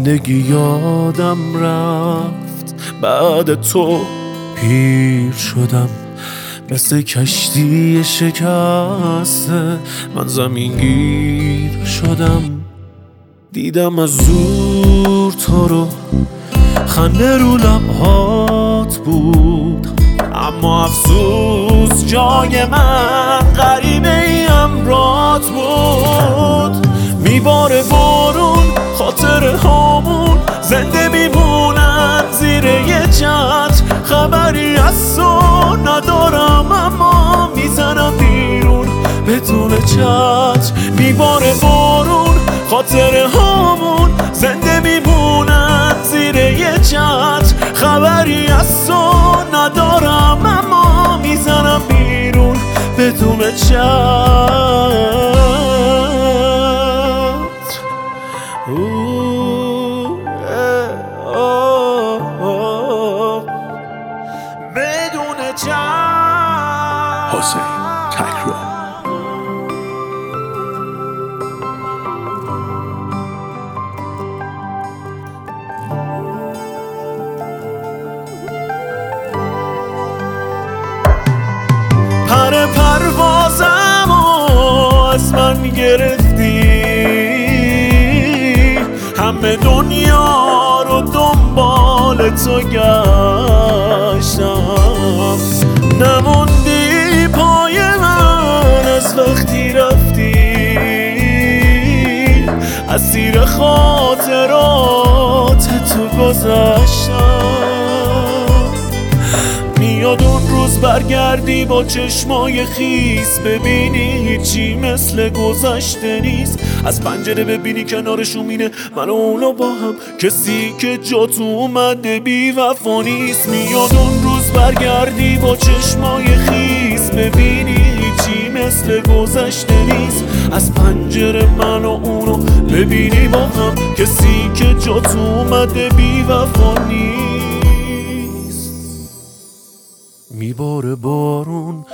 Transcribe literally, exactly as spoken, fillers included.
زندگی یادم رفت، بعد تو پیر شدم، مثل کشتی شکسته من زمین گیر شدم. دیدم از زور تو رو، خنده رو لبهات بود، اما افسوس جای من غریبه ای امرات بود. میباره بارون خاطر هامون، زنده میمونن زیر یه چتر، خبری از تو ندارم اما میزنم بیرون بدون چتر. میباره بارون خاطر هامون، زنده میمونن زیر یه چتر، خبری از تو ندارم اما میزنم بیرون بدون چتر. بدون چتر. حسین تکرار. پر پروازم از من گرفتی، همه دنیا رو دنبال تو گشتم، نموندی پای من از وقتی رفتی، اسیر خاطرات تو گذشتم. میاد اون روز برگردی با چشمای خیس، ببینی هیچی مثل گذشته نیست، از پنجره ببینی کنارشون مینه من و اونو با هم، کسی که جا تو اومده بی وفا نیست. میاد اون روز برگردی با چشمای خیس، ببینی هیچی مثل گذشته نیست، از پنجره من و اونو ببینی با هم، کسی که جا تو اومده بی وفا نیست. میباره بارون